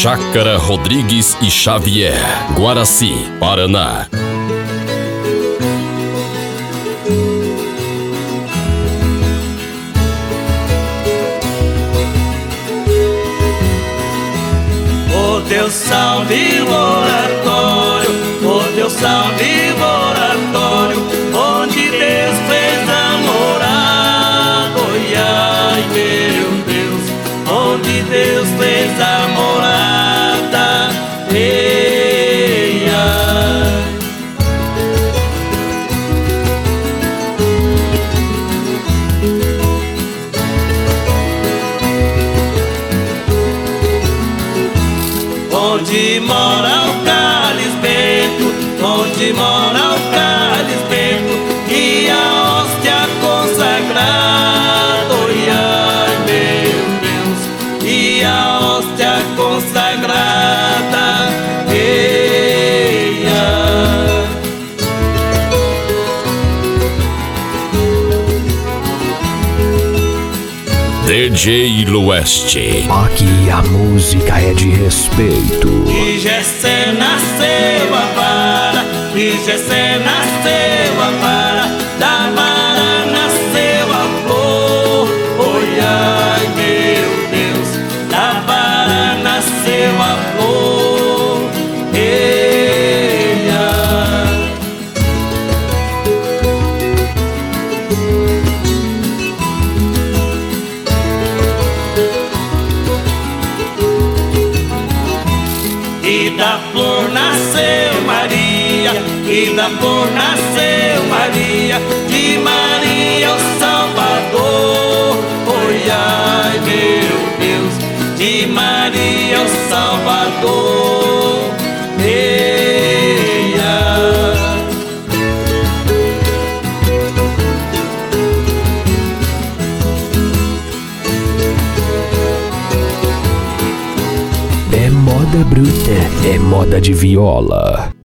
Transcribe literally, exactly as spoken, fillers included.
Chácara Rodrigues e Xavier, Guaraci, Paraná. O teu salve oratório, o teu salve oratório, onde Deus fez a morada. Oi, ai, meu Deus, onde Deus fez a morada. Ei, ai. Onde mora o cálice bento, onde mora o cálice bento, e a hóstia consagrada. Oi, ai, meu Deus, e a hóstia consagrada. Ei, ai. D J Lueste. Aqui a música é de respeito. E Jessé nasceu a vara, e Jessé nasceu a vara, da vara nasceu a flor. Oi, ai, meu Deus, da vara nasceu a flor. Ei, ai. E da flor nasceu Maria, e da flor nasceu Maria, de Maria o Salvador. Oi, ai, meu Deus, de Maria o Salvador. Ei, ai. É moda bruta, é moda de viola.